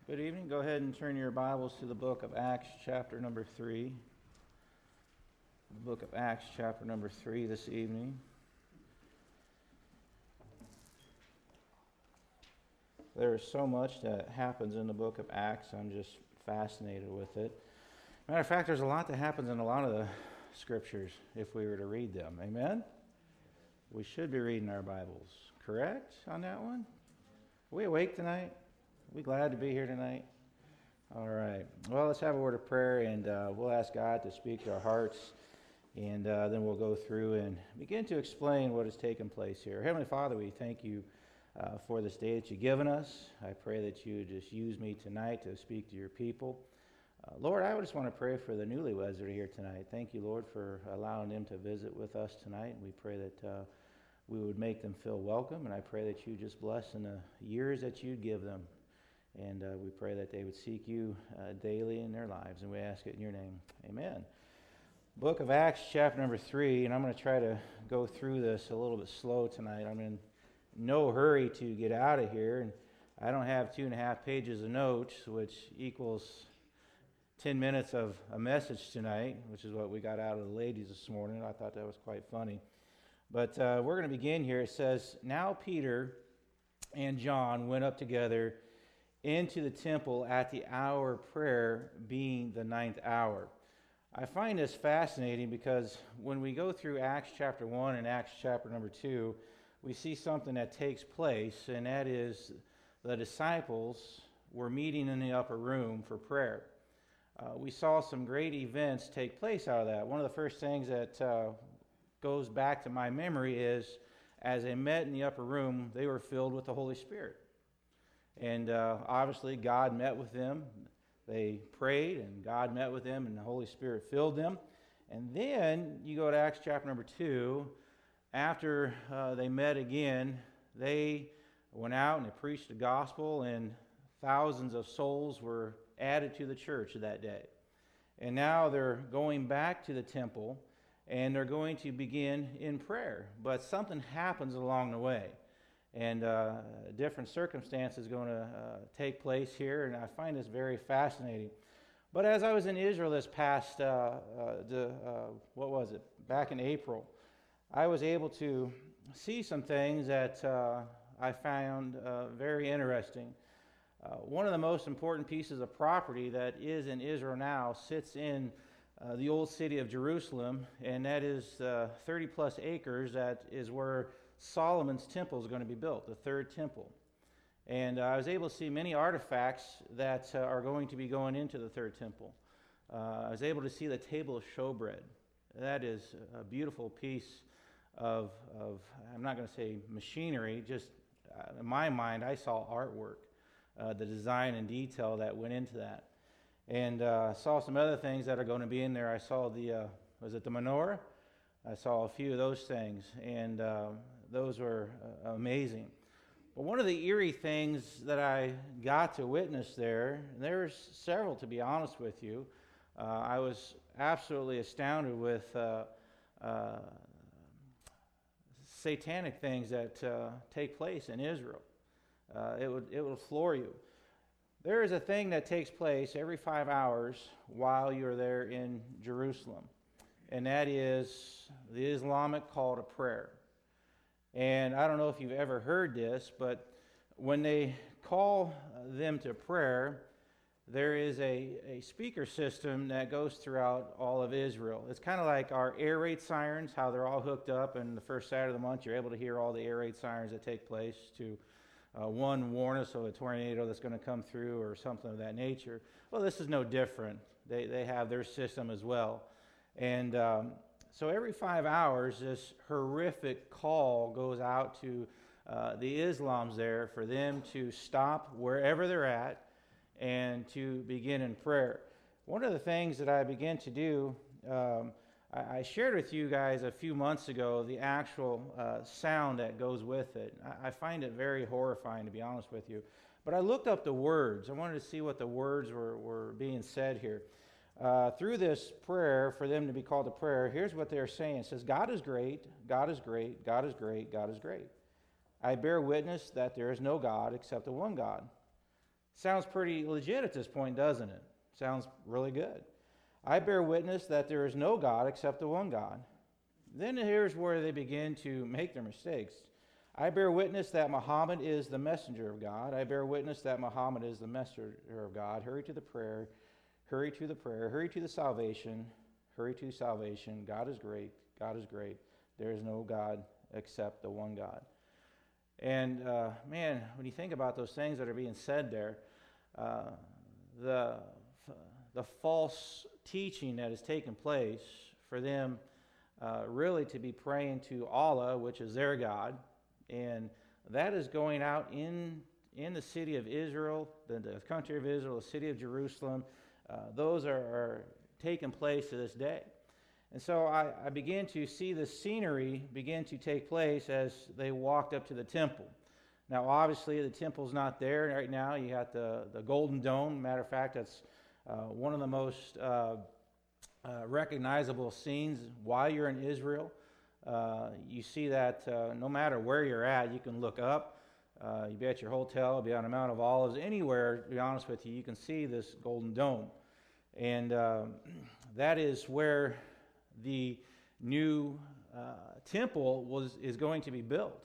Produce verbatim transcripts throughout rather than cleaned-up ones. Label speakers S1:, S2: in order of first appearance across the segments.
S1: Good evening. Go ahead and turn your Bibles to the book of Acts, chapter number three. The book of Acts, chapter number three this evening. There is so much that happens in the book of Acts. I'm just fascinated with it. Matter of fact, there's a lot that happens in a lot of the scriptures if we were to read them. Amen? We should be reading our Bibles. Correct on that one? Are we awake tonight? Are we glad to be here tonight? All right. Well, let's have a word of prayer, and uh, we'll ask God to speak to our hearts, and uh, then we'll go through and begin to explain what has taken place here. Heavenly Father, we thank you uh, for this day that you've given us. I pray that you just use me tonight to speak to your people. Uh, Lord, I just want to pray for the newlyweds that are here tonight. Thank you, Lord, for allowing them to visit with us tonight. We pray that uh, we would make them feel welcome, and I pray that you just bless in the years that you'd give them. And uh, we pray that they would seek you uh, daily in their lives, and we ask it in your name. Amen. Book of Acts, chapter number three, and I'm going to try to go through this a little bit slow tonight. I'm in no hurry to get out of here, and I don't have two and a half pages of notes, which equals ten minutes of a message tonight, which is what we got out of the ladies this morning. I thought that was quite funny. But uh, we're going to begin here. It says, "Now Peter and John went up together into the temple at the hour of prayer, being the ninth hour." I find this fascinating because when we go through Acts chapter one and Acts chapter number two, we see something that takes place, and that is the disciples were meeting in the upper room for prayer. Uh, we saw some great events take place out of that. One of the first things that uh, goes back to my memory is as they met in the upper room, they were filled with the Holy Spirit. And uh, obviously, God met with them. They prayed, and God met with them, and the Holy Spirit filled them. And then you go to Acts chapter number two. After uh, they met again, they went out and they preached the gospel, and thousands of souls were added to the church that day. And now they're going back to the temple, and they're going to begin in prayer. But something happens along the way. And uh, different circumstances going to uh, take place here, and I find this very fascinating. But as I was in Israel this past, uh, uh, the, uh, what was it, back in April, I was able to see some things that uh, I found uh, very interesting. Uh, one of the most important pieces of property that is in Israel now sits in uh, the old city of Jerusalem, and that is uh, thirty plus acres. That is where Solomon's temple is going to be built, the third temple. And uh, I was able to see many artifacts that uh, are going to be going into the third temple. Uh, I was able to see the table of showbread. That is a beautiful piece of, of I'm not going to say machinery, just uh, in my mind, I saw artwork, uh, the design and detail that went into that. And uh, I saw some other things that are going to be in there. I saw the, uh, was it the menorah? I saw a few of those things, and uh, those were uh, amazing. But one of the eerie things that I got to witness there, and there's several to be honest with you, uh, I was absolutely astounded with uh, uh, satanic things that uh, take place in Israel. Uh, it would it will floor you. There is a thing that takes place every five hours while you're there in Jerusalem. And that is the Islamic call to prayer. And I don't know if you've ever heard this, but when they call them to prayer, there is a, a speaker system that goes throughout all of Israel. It's kind of like our air raid sirens, how they're all hooked up, and the first Saturday of the month you're able to hear all the air raid sirens that take place to, uh, one, warn us of a tornado that's going to come through or something of that nature. Well, this is no different. They, they have their system as well. And um, so every five hours, this horrific call goes out to uh, the Islams there for them to stop wherever they're at and to begin in prayer. One of the things that I began to do, um, I, I shared with you guys a few months ago the actual uh, sound that goes with it. I, I find it very horrifying, to be honest with you. But I looked up the words. I wanted to see what the words were, were being said here. Uh, through this prayer, for them to be called to prayer, here's what they're saying. It says, "God is great, God is great, God is great, God is great. I bear witness that there is no God except the one God. Sounds pretty legit at this point, doesn't it? Sounds really good. I bear witness that there is no God except the one God. Then here's where they begin to make their mistakes. I bear witness that Muhammad is the messenger of God. I bear witness that Muhammad is the messenger of God. Hurry to the prayer. Hurry to the prayer. Hurry to the salvation. Hurry to salvation. God is great. God is great. There is no God except the one God. And, uh, man, when you think about those things that are being said there, uh, the, the false teaching that has taken place for them uh, really to be praying to Allah, which is their God, and that is going out in, in the city of Israel, the, the country of Israel, the city of Jerusalem. Uh, those are, are taking place to this day. And so I, I began to see the scenery begin to take place as they walked up to the temple. Now, obviously, the temple's not there right now. You got the, the Golden Dome. Matter of fact, that's uh, one of the most uh, uh, recognizable scenes while you're in Israel. Uh, you see that uh, no matter where you're at, you can look up. Uh, you be at your hotel, be on the Mount of Olives, anywhere, to be honest with you, you can see this Golden Dome. And uh, that is where the new uh, temple was is going to be built.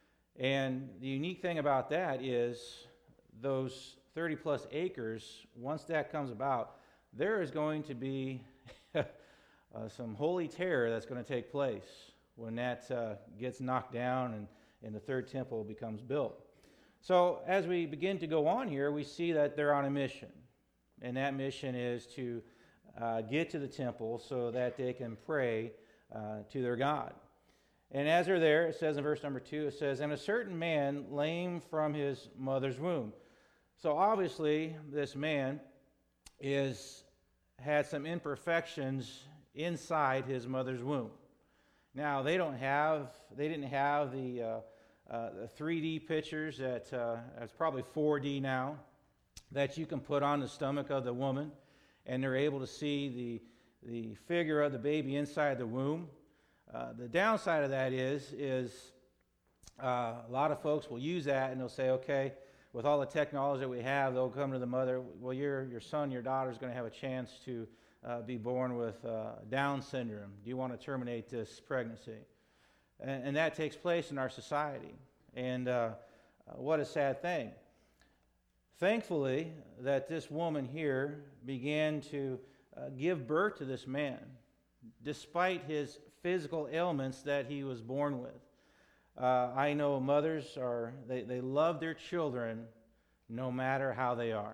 S1: And the unique thing about that is those thirty plus acres, once that comes about, there is going to be uh, some holy terror that's going to take place when that uh, gets knocked down and, and the third temple becomes built. So as we begin to go on here, we see that they're on a mission. And that mission is to uh, get to the temple so that they can pray uh, to their God. And as they're there, it says in verse number two, it says, and a certain man lame from his mother's womb. So obviously, this man is had some imperfections inside his mother's womb. Now, they don't have, they didn't have the, uh, uh, the three D pictures that, uh, it's probably four D now, that you can put on the stomach of the woman, and they're able to see the, the figure of the baby inside the womb. Uh, the downside of that is, is uh, a lot of folks will use that and they'll say, okay, with all the technology that we have, they'll come to the mother, well, your, your son, your daughter is going to have a chance to uh, be born with uh, Down syndrome. Do you want to terminate this pregnancy? And, and that takes place in our society. And uh, what a sad thing. Thankfully, that this woman here began to uh, give birth to this man, despite his physical ailments that he was born with. Uh, I know mothers are, they, they love their children no matter how they are.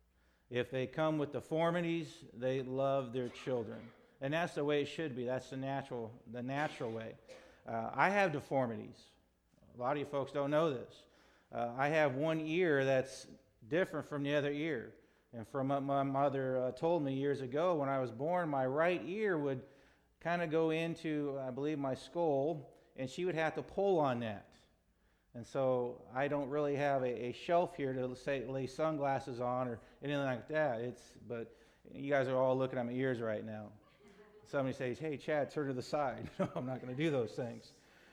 S1: If they come with deformities, they love their children. And that's the way it should be. That's the natural, the natural way. Uh, I have deformities. A lot of you folks don't know this. Uh, I have one ear that's different from the other ear. And from what my mother uh, told me years ago, when I was born, my right ear would kind of go into, I believe, my skull, and she would have to pull on that. And so I don't really have a, a shelf here to say, lay sunglasses on or anything like that. It's, but you guys are all looking at my ears right now. Somebody says, hey, Chad, turn to the side. No, I'm not going to do those things.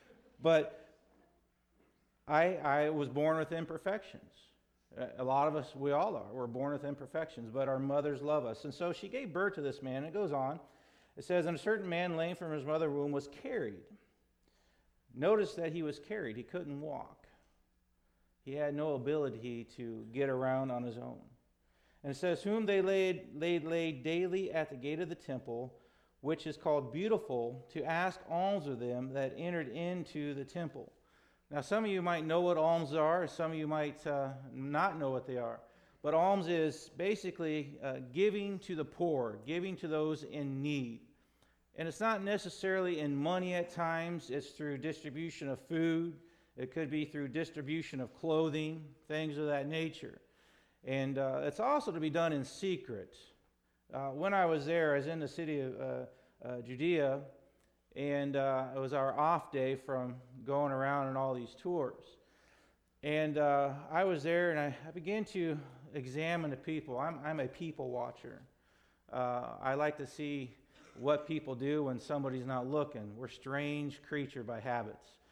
S1: But I, I was born with imperfections. A lot of us, we all are. We're born with imperfections, but our mothers love us. And so she gave birth to this man. It goes on. It says, and a certain man lame from his mother's womb was carried. Notice that he was carried. He couldn't walk. He had no ability to get around on his own. And it says, whom they laid, laid, laid daily at the gate of the temple, which is called Beautiful, to ask alms of them that entered into the temple. Now, some of you might know what alms are. Some of you might uh, not know what they are. But alms is basically uh, giving to the poor, giving to those in need. And it's not necessarily in money at times. It's through distribution of food. It could be through distribution of clothing, things of that nature. And uh, it's also to be done in secret. Uh, when I was there, I was in the city of uh, uh, Judea, and uh, it was our off day from going around on all these tours. And uh, I was there, and I, I began to examine the people. I'm, I'm a people watcher. Uh, I like to see what people do when somebody's not looking. We're strange creature by habits.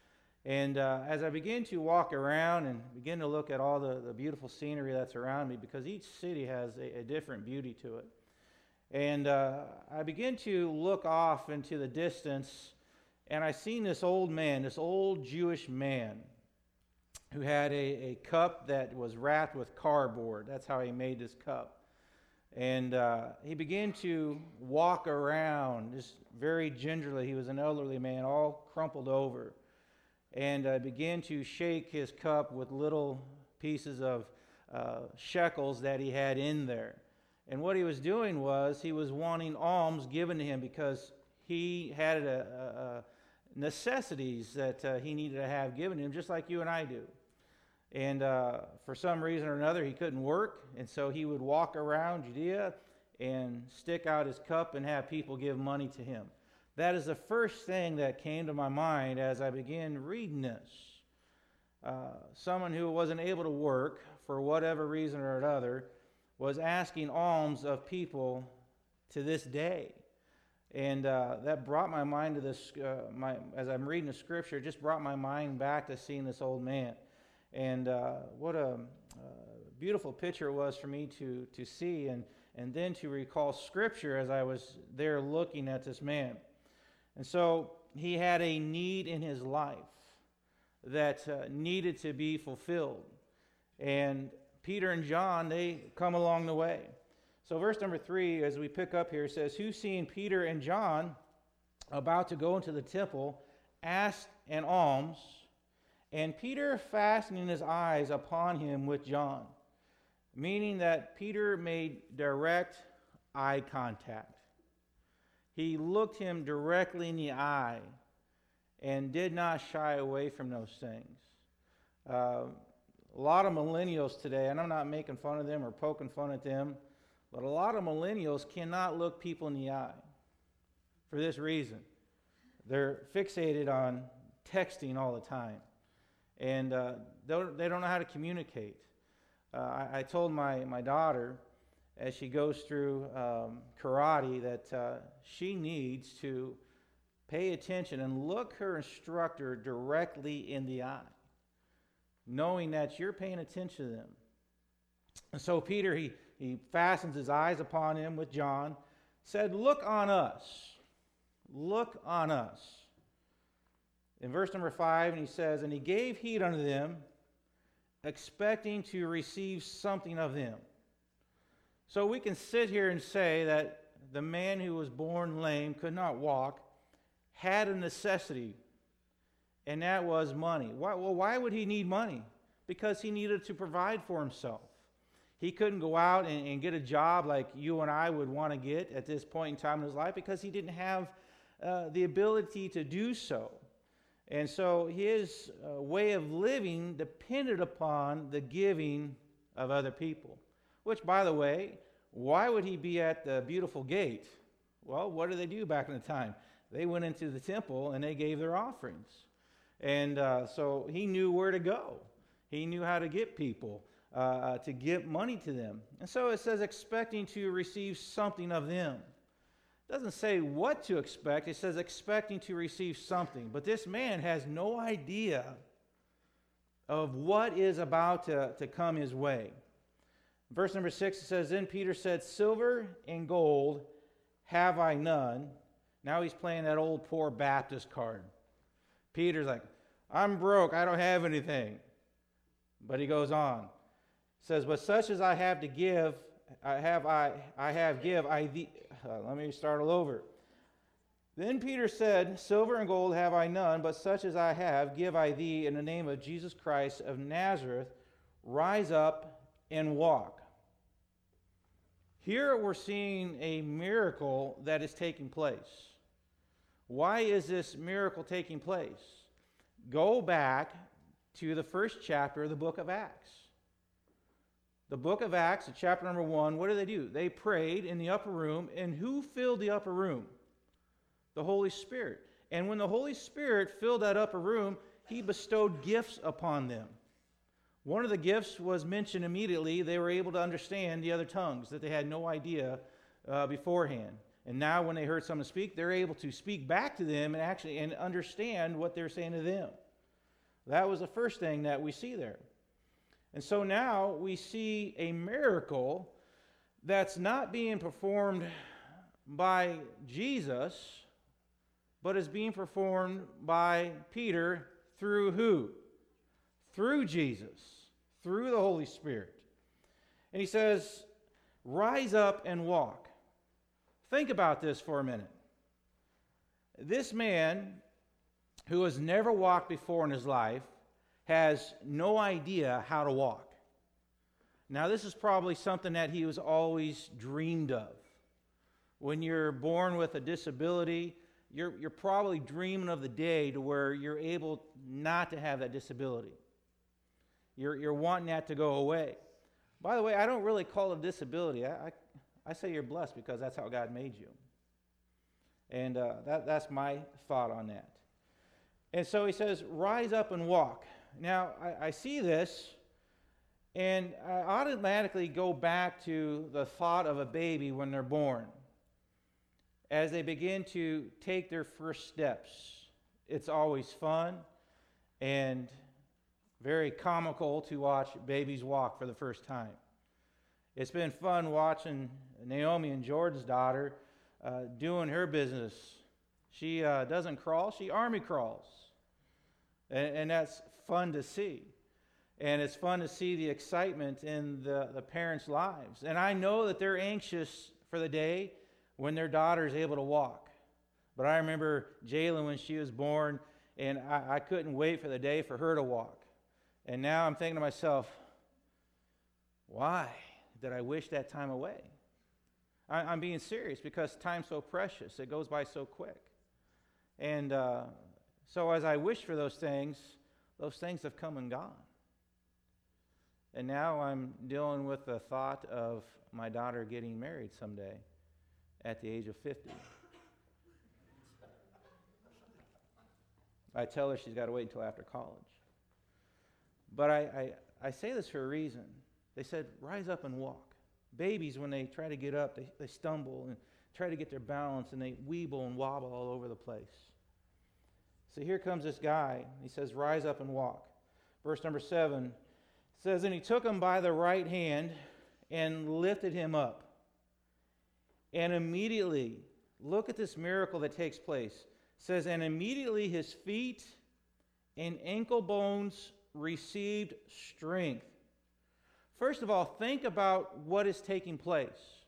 S1: And uh, as I begin to walk around and begin to look at all the, the beautiful scenery that's around me, because each city has a, a different beauty to it, and uh, I begin to look off into the distance, and I seen this old man, this old Jewish man, who had a, a cup that was wrapped with cardboard. That's how he made this cup. And uh, he began to walk around just very gingerly. He was an elderly man, all crumpled over. And uh, began to shake his cup with little pieces of uh, shekels that he had in there. And what he was doing was he was wanting alms given to him because he had a, a, a necessities that uh, he needed to have given to him, just like you and I do. And uh, for some reason or another, he couldn't work, and so he would walk around Judea and stick out his cup and have people give money to him. That is the first thing that came to my mind as I began reading this. Uh, someone who wasn't able to work for whatever reason or another was asking alms of people to this day. And uh, that brought my mind to this, uh, my, as I'm reading the scripture, it just brought my mind back to seeing this old man. And uh, what a uh, beautiful picture it was for me to, to see and, and then to recall scripture as I was there looking at this man. And so he had a need in his life that uh, needed to be fulfilled. And Peter and John, they come along the way. So verse number three, as we pick up here, says, "Who, seeing Peter and John about to go into the temple, asked an alms, and Peter fastening his eyes upon him with John," meaning that Peter made direct eye contact. He looked him directly in the eye and did not shy away from those things. Uh, a lot of millennials today, and I'm not making fun of them or poking fun at them, but a lot of millennials cannot look people in the eye for this reason. They're fixated on texting all the time, and uh, don't, they don't know how to communicate. Uh, I, I told my, my daughter, as she goes through um, karate, that uh, she needs to pay attention and look her instructor directly in the eye, knowing that you're paying attention to them. And so Peter, he, he fastens his eyes upon him with John, said, "Look on us. Look on us." In verse number five, and he says, "And he gave heed unto them, expecting to receive something of them." So we can sit here and say that the man who was born lame, could not walk, had a necessity, and that was money. Why, well, why would he need money? Because he needed to provide for himself. He couldn't go out and, and get a job like you and I would want to get at this point in time in his life because he didn't have uh, the ability to do so. And so his uh, way of living depended upon the giving of other people. Which, by the way, why would he be at the beautiful gate? Well, what did they do back in the time? They went into the temple and they gave their offerings. And uh, so he knew where to go. He knew how to get people, uh, to give money to them. And so it says expecting to receive something of them. It doesn't say what to expect. It says expecting to receive something. But this man has no idea of what is about to, to come his way. Verse number six, it says, "Then Peter said, Silver and gold have I none." Now he's playing that old poor Baptist card. Peter's like, "I'm broke. I don't have anything." But he goes on. It says, "But such as I have to give, I have I I have give I thee." Uh, let me start all over. "Then Peter said, Silver and gold have I none, but such as I have give I thee in the name of Jesus Christ of Nazareth. Rise up and walk." Here we're seeing a miracle that is taking place. Why is this miracle taking place? Go back to the first chapter of the book of Acts. The book of Acts, chapter number one, what did they do? They prayed in the upper room, and who filled the upper room? The Holy Spirit. And when the Holy Spirit filled that upper room, he bestowed gifts upon them. One of the gifts was mentioned immediately. They were able to understand the other tongues that they had no idea uh, beforehand. And now when they heard someone speak, they're able to speak back to them and actually and understand what they're saying to them. That was the first thing that we see there. And so now we see a miracle that's not being performed by Jesus, but is being performed by Peter through who? Through Jesus, through the Holy Spirit. And he says, rise up and walk. Think about this for a minute. This man, who has never walked before in his life, has no idea how to walk. Now, this is probably something that he was always dreamed of. When you're born with a disability, you're, you're probably dreaming of the day to where you're able not to have that disability. You're, you're wanting that to go away. By the way, I don't really call it a disability. I, I, I say you're blessed because that's how God made you. And uh, that, that's my thought on that. And so he says, rise up and walk. Now, I, I see this, and I automatically go back to the thought of a baby when they're born. As they begin to take their first steps, it's always fun and very comical to watch babies walk for the first time. It's been fun watching Naomi and Jordan's daughter uh, doing her business. She uh, doesn't crawl, she army crawls. And, and that's fun to see. And it's fun to see the excitement in the, the parents' lives. And I know that they're anxious for the day when their daughter is able to walk. But I remember Jalen when she was born, and I, I couldn't wait for the day for her to walk. And now I'm thinking to myself, why did I wish that time away? I, I'm being serious because time's so precious. It goes by so quick. And uh, so as I wish for those things, those things have come and gone. And now I'm dealing with the thought of my daughter getting married someday at the age of fifty. I tell her she's got to wait until after college. But I, I, I say this for a reason. They said, rise up and walk. Babies, when they try to get up, they, they stumble and try to get their balance, and they weeble and wobble all over the place. So here comes this guy. He says, rise up and walk. Verse number seven says, and he took him by the right hand and lifted him up. And immediately, look at this miracle that takes place. It says, and immediately his feet and ankle bones received strength. First of all, think about what is taking place.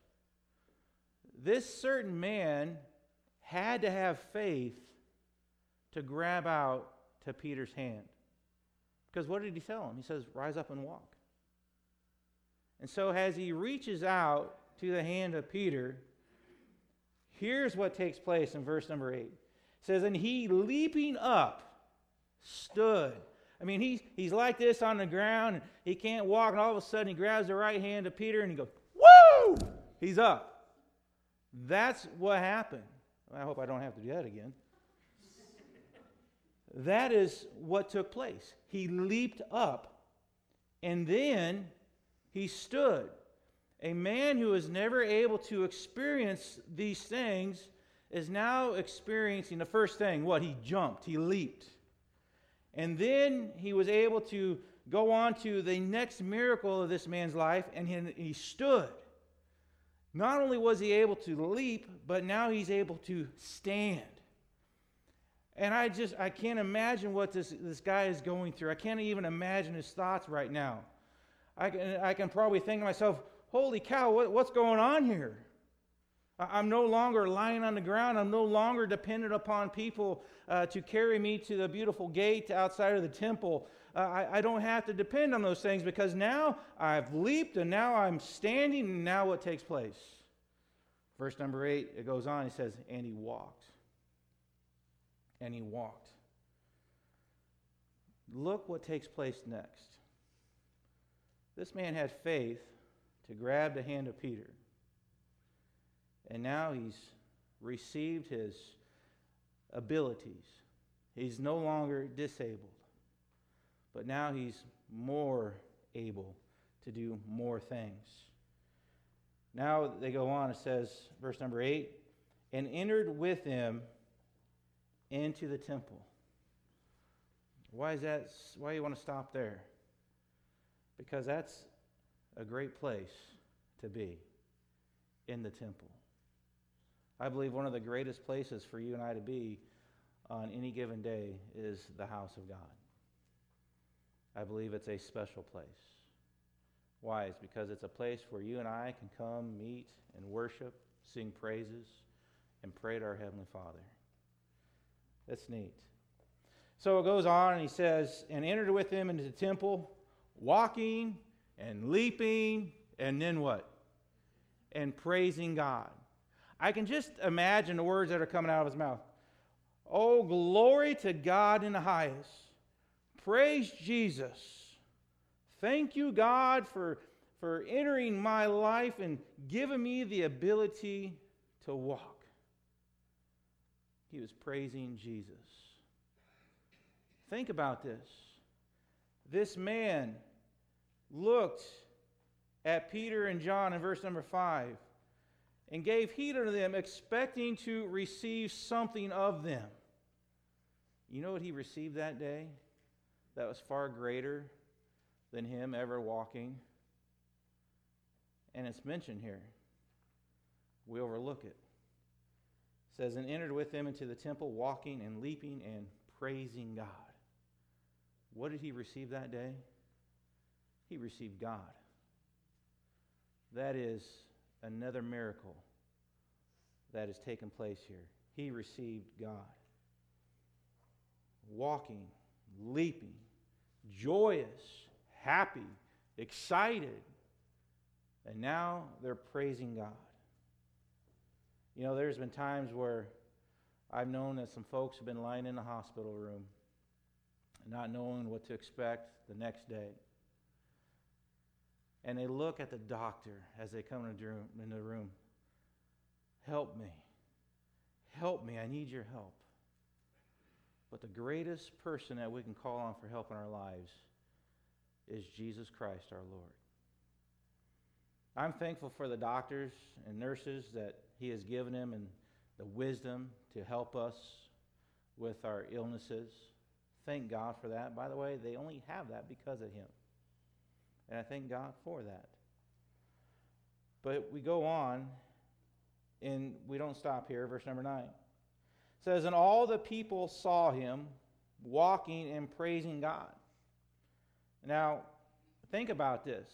S1: This certain man had to have faith to grab out to Peter's hand. Because what did he tell him? He says, rise up and walk. And so as he reaches out to the hand of Peter, here's what takes place in verse number eight. It says, and he leaping up stood. I mean, he's, he's like this on the ground, and he can't walk, and all of a sudden he grabs the right hand of Peter, and he goes, woo! He's up. That's what happened. I hope I don't have to do that again. That is what took place. He leaped up, and then he stood. A man who was never able to experience these things is now experiencing the first thing. What? He jumped. He leaped. And then he was able to go on to the next miracle of this man's life, and he, he stood. Not only was he able to leap, but now he's able to stand. And I just, I can't imagine what this, this guy is going through. I can't even imagine his thoughts right now. I can, I can probably think to myself, holy cow, what, what's going on here? I'm no longer lying on the ground. I'm no longer dependent upon people uh, to carry me to the beautiful gate outside of the temple. Uh, I, I don't have to depend on those things because now I've leaped and now I'm standing, and now what takes place? Verse number eight, it goes on, it says, and he walked. And he walked. Look what takes place next. This man had faith to grab the hand of Peter. And now he's received his abilities. He's no longer disabled. But now he's more able to do more things. Now they go on, it says, verse number eight, and entered with him into the temple. Why is that? Why do you want to stop there? Because that's a great place to be, in the temple. I believe one of the greatest places for you and I to be on any given day is the house of God. I believe it's a special place. Why? It's because it's a place where you and I can come, meet, and worship, sing praises, and pray to our Heavenly Father. That's neat. So it goes on, and he says, and entered with him into the temple, walking and leaping, and then what? And praising God. I can just imagine the words that are coming out of his mouth. Oh, glory to God in the highest. Praise Jesus. Thank you, God, for, for entering my life and giving me the ability to walk. He was praising Jesus. Think about this. This man looked at Peter and John in verse number five and gave heed unto them, expecting to receive something of them. You know what he received that day that was far greater than him ever walking? And it's mentioned here. We overlook it. It says, and entered with them into the temple, walking and leaping and praising God. What did he receive that day? He received God. That is another miracle that has taken place here. He received God. Walking, leaping, joyous, happy, excited. And now they're praising God. You know, there's been times where I've known that some folks have been lying in the hospital room, not knowing what to expect the next day. And they look at the doctor as they come in the room. Help me. Help me. I need your help. But the greatest person that we can call on for help in our lives is Jesus Christ, our Lord. I'm thankful for the doctors and nurses that He has given them and the wisdom to help us with our illnesses. Thank God for that. By the way, they only have that because of Him. And I thank God for that. But we go on, and we don't stop here. Verse number nine. It says, and all the people saw him walking and praising God. Now, think about this.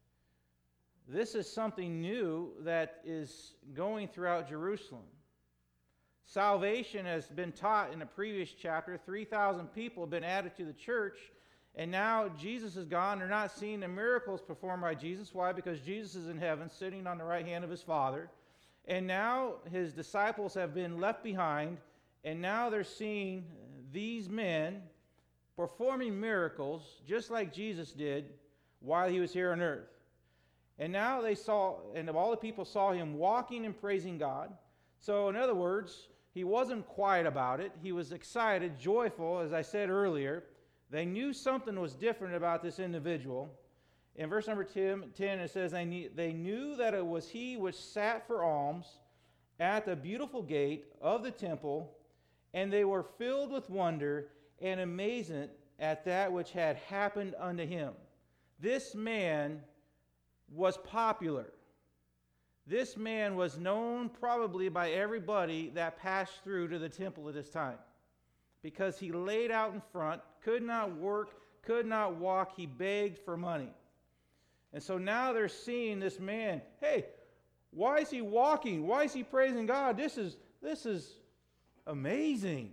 S1: This is something new that is going throughout Jerusalem. Salvation has been taught in the previous chapter. three thousand people have been added to the church. And now Jesus is gone. They're not seeing the miracles performed by Jesus. Why? Because Jesus is in heaven, sitting on the right hand of his Father. And now his disciples have been left behind. And now they're seeing these men performing miracles, just like Jesus did while he was here on earth. And now they saw, and all the people saw him walking and praising God. So in other words, he wasn't quiet about it. He was excited, joyful, as I said earlier. They knew something was different about this individual. In verse number ten, it says, they knew that it was he which sat for alms at the beautiful gate of the temple, and they were filled with wonder and amazement at that which had happened unto him. This man was popular. This man was known probably by everybody that passed through to the temple at this time, because he laid out in front, could not work, could not walk. He begged for money. And so now they're seeing this man. Hey, why is he walking? Why is he praising God? This is, this is amazing.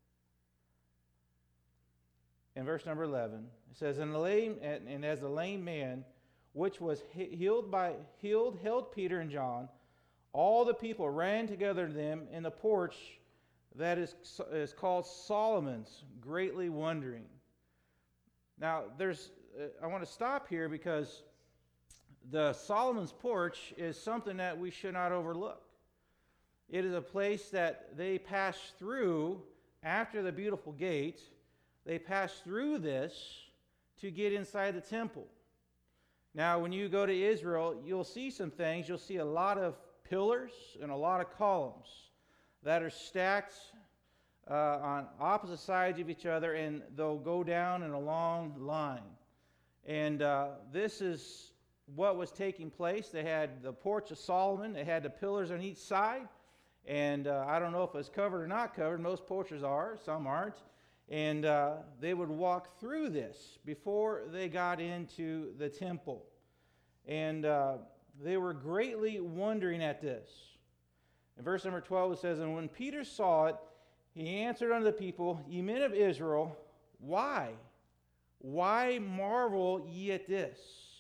S1: In verse number eleven, it says, and, the lame, and, and as the lame man, which was healed by healed, held Peter and John, all the people ran together to them in the porch that is, is called Solomon's, greatly wondering. Now, there's uh, I want to stop here because the Solomon's porch is something that we should not overlook. It is a place that they passed through after the beautiful gate. They passed through this to get inside the temple. Now, when you go to Israel, you'll see some things. You'll see a lot of pillars and a lot of columns that are stacked uh, on opposite sides of each other, and they'll go down in a long line. And uh, this is what was taking place. They had the porch of Solomon. They had the pillars on each side. And uh, I don't know if it's covered or not covered. Most porches are. Some aren't. And uh, they would walk through this before they got into the temple. And uh, they were greatly wondering at this. In verse number twelve it says, "And when Peter saw it, he answered unto the people, Ye men of Israel, why? Why marvel ye at this?"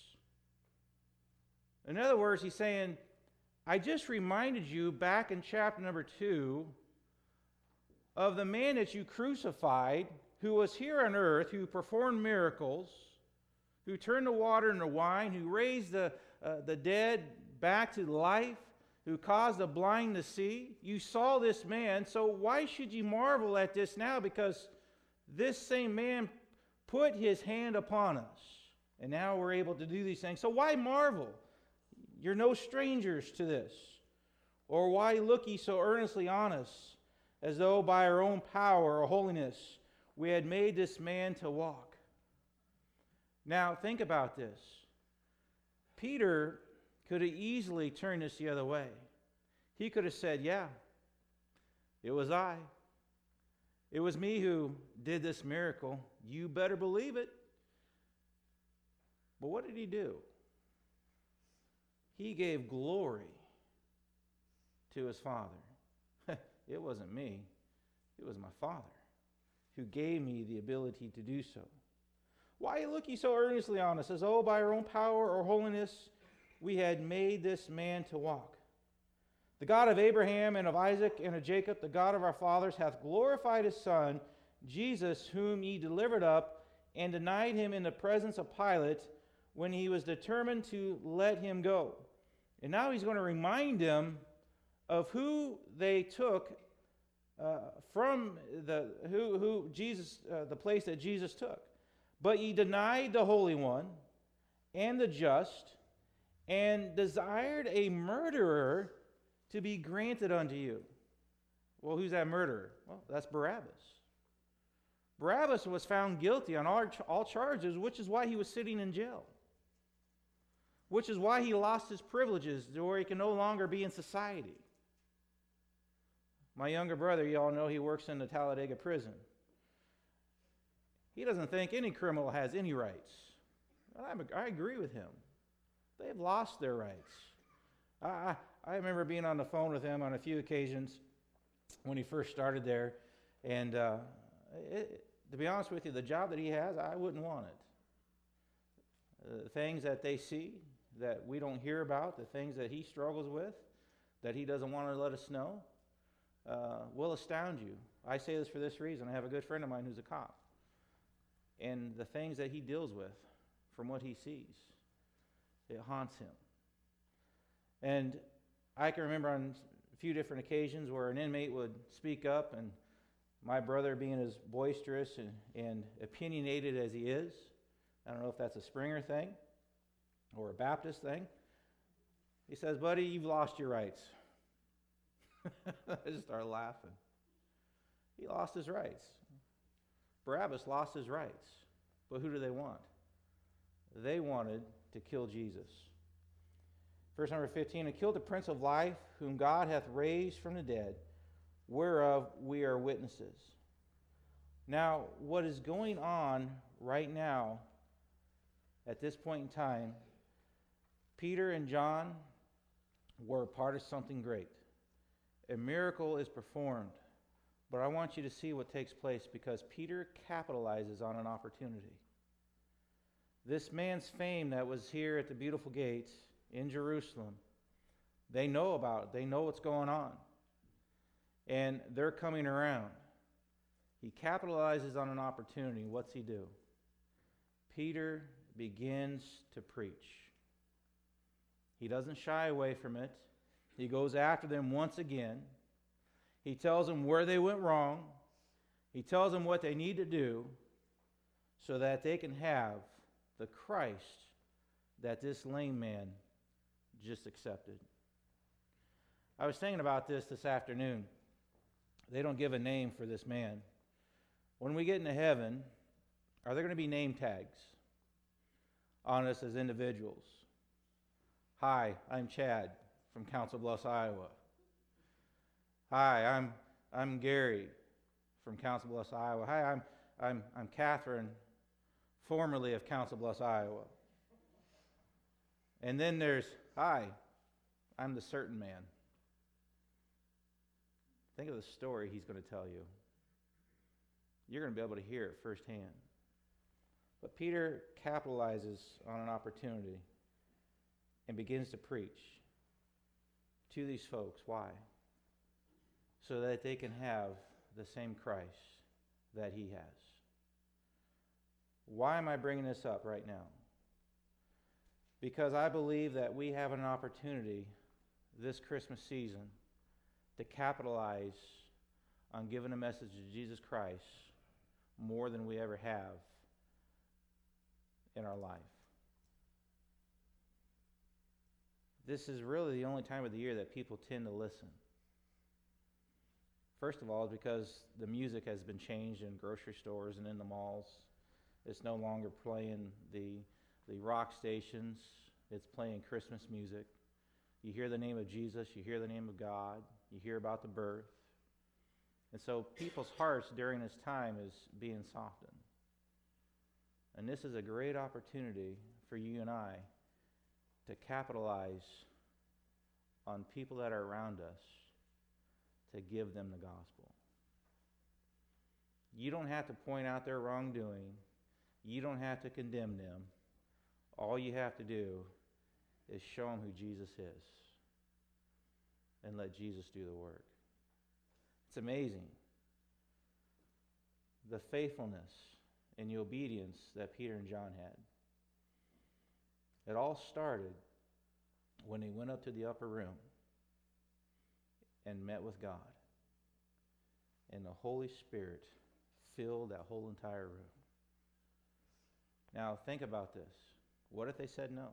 S1: In other words, he's saying, I just reminded you back in chapter number two of the man that you crucified, who was here on earth, who performed miracles, who turned the water into wine, who raised the, uh, the dead back to life, who caused the blind to see. You saw this man, so why should you marvel at this now? Because this same man put his hand upon us, and now we're able to do these things. So why marvel? You're no strangers to this. Or why look ye so earnestly on us, as though by our own power or holiness we had made this man to walk? Now think about this. Peter could have easily turned this the other way. He could have said, yeah, it was I. It was me who did this miracle. You better believe it. But what did he do? He gave glory to his Father. It wasn't me. It was my Father who gave me the ability to do so. Why look ye so earnestly on us, as though by our own power or holiness we had made this man to walk? The God of Abraham and of Isaac and of Jacob, the God of our fathers, hath glorified his Son, Jesus, whom ye delivered up and denied him in the presence of Pilate, when he was determined to let him go. And now he's going to remind them of who they took uh, from the who who Jesus uh, the place that Jesus took. But ye denied the Holy One and the just, and desired a murderer to be granted unto you. Well, who's that murderer? Well, that's Barabbas. Barabbas was found guilty on all, all charges, which is why he was sitting in jail. Which is why he lost his privileges to where he can no longer be in society. My younger brother, you all know, he works in the Talladega prison. He doesn't think any criminal has any rights. I'm, I agree with him. They've lost their rights. I, I, I remember being on the phone with him on a few occasions when he first started there. And uh, it, to be honest with you, the job that he has, I wouldn't want it. Uh, the things that they see that we don't hear about, the things that he struggles with, that he doesn't want to let us know, uh, will astound you. I say this for this reason. I have a good friend of mine who's a cop. And the things that he deals with, from what he sees, it haunts him. And I can remember on a few different occasions where an inmate would speak up, and my brother, being as boisterous and, and opinionated as he is, I don't know if that's a Springer thing or a Baptist thing, he says, "Buddy, you've lost your rights." I just started laughing. He lost his rights. Barabbas lost his rights. But who do they want? They wanted to kill Jesus. Verse number fifteen, "And killed the Prince of Life, whom God hath raised from the dead, whereof we are witnesses." Now, what is going on right now at this point in time, Peter and John were part of something great. A miracle is performed. But I want you to see what takes place, because Peter capitalizes on an opportunity. This man's fame that was here at the beautiful gates in Jerusalem, they know about it. They know what's going on. And they're coming around. He capitalizes on an opportunity. What's he do? Peter begins to preach. He doesn't shy away from it. He goes after them once again. He tells them where they went wrong. He tells them what they need to do so that they can have the Christ that this lame man just accepted. I was thinking about this this afternoon. They don't give a name for this man. When we get into heaven, are there going to be name tags on us as individuals? Hi, I'm Chad from Council Bluffs, Iowa. Hi, I'm I'm Gary from Council Bluffs, Iowa. Hi, I'm I'm I'm Catherine, formerly of Council Bluffs, Iowa. And then there's, hi, I'm the certain man. Think of the story he's going to tell you. You're going to be able to hear it firsthand. But Peter capitalizes on an opportunity and begins to preach to these folks. Why? So that they can have the same Christ that he has. Why am I bringing this up right now? Because I believe that we have an opportunity this Christmas season to capitalize on giving a message of Jesus Christ more than we ever have in our life. This is really the only time of the year that people tend to listen. First of all, it's because the music has been changed in grocery stores and in the malls. It's no longer playing the, the rock stations. It's playing Christmas music. You hear the name of Jesus. You hear the name of God. You hear about the birth. And so people's hearts during this time is being softened. And this is a great opportunity for you and I to capitalize on people that are around us to give them the gospel. You don't have to point out their wrongdoing. You don't have to condemn them. All you have to do is show them who Jesus is and let Jesus do the work. It's amazing the faithfulness and the obedience that Peter and John had. It all started when they went up to the upper room and met with God. And the Holy Spirit filled that whole entire room. Now think about this. What if they said no?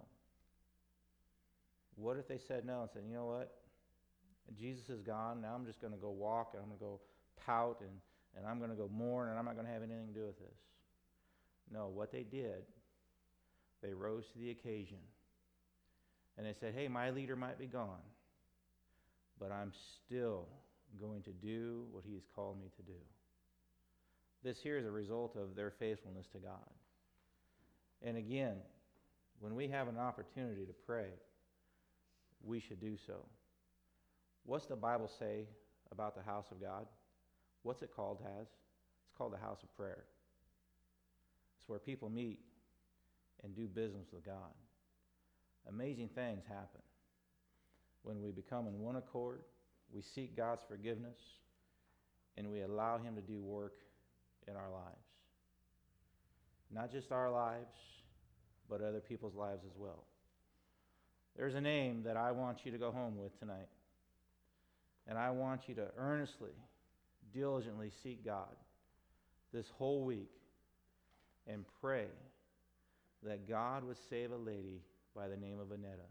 S1: What if they said no and said, you know what? Jesus is gone. Now I'm just going to go walk and I'm going to go pout and, and I'm going to go mourn and I'm not going to have anything to do with this. No, what they did, they rose to the occasion. And they said, hey, my leader might be gone, but I'm still going to do what he has called me to do. This here is a result of their faithfulness to God. And again, when we have an opportunity to pray, we should do so. What's the Bible say about the house of God? What's it called as? It's called the house of prayer. It's where people meet and do business with God. Amazing things happen when we become in one accord, we seek God's forgiveness, and we allow him to do work in our lives. Not just our lives, but other people's lives as well. There's a name that I want you to go home with tonight. And I want you to earnestly, diligently seek God this whole week and pray that God would save a lady by the name of Annetta.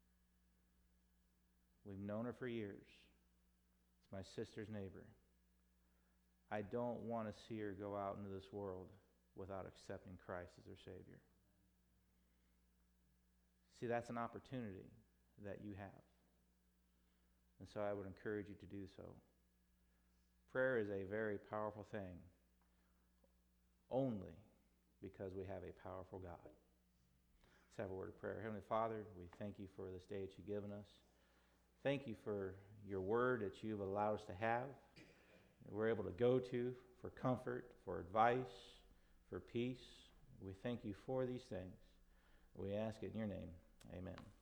S1: We've known her for years. It's my sister's neighbor. I don't want to see her go out into this world without accepting Christ as her Savior. See, that's an opportunity that you have. And so I would encourage you to do so. Prayer is a very powerful thing, only because we have a powerful God. Let's have a word of prayer. Heavenly Father, we thank you for this day that you've given us. Thank you for your word that you've allowed us to have, that we're able to go to for comfort, for advice, for peace. We thank you for these things. We ask it in your name. Amen.